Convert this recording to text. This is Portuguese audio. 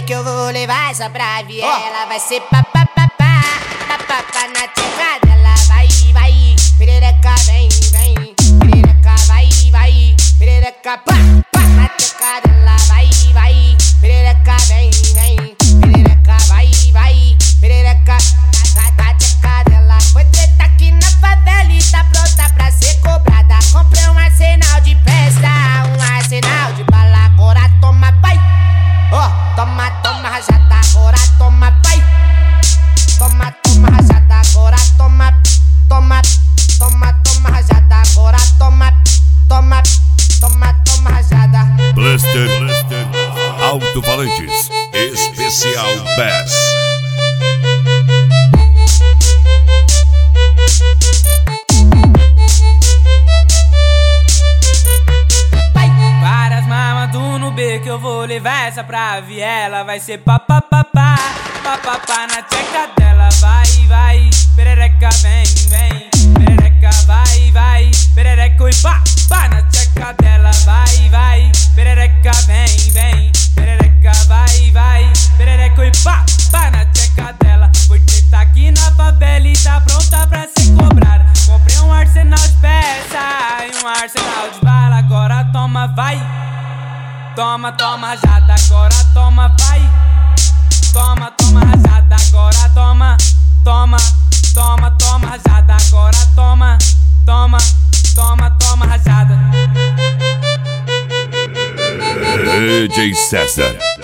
que eu vou levar essa pra viela. Vai ser papapá, papapá na tcheca dela. Vai, vai, perereca vem, vem. Perereca vai, vai, perereca pá, pá na tcheca dela. Vai, vai, perereca vem, vem. Perereca vai, vai, perereca na tcheca dela. Foi treta aqui na favela e tá pronta pra ser cobrada. Comprei um arsenal de peça, um arsenal de bala. Agora toma, vai. Ó, toma, toma rajada, agora toma, vai. Toma, toma rajada, agora toma, toma, toma, toma rajada, agora toma, toma, toma, toma rajada. Blaster Alto-Falantes Especial Bass. Várias mamas do no B que eu vou levar essa pra viela. Vai ser papapá, papapá na tcheca dela. Vai, vai, perereca vem, vem. Perereca vai, vai, perereca e pá, pá na tcheca dela. Vai, vai, perereca vem, vem. Perereca vai, vai, perereca e pá, pá na tcheca dela. Porque tá aqui na favela e tá pronta pra ser cobrada. Comprei um arsenal de peça e um arsenal de bala. Agora toma, vai. Toma, toma rajada, agora toma, vai. Toma, toma rajada, agora toma. Toma, toma, toma rajada, agora toma. Toma, toma, toma rajada. DJ César.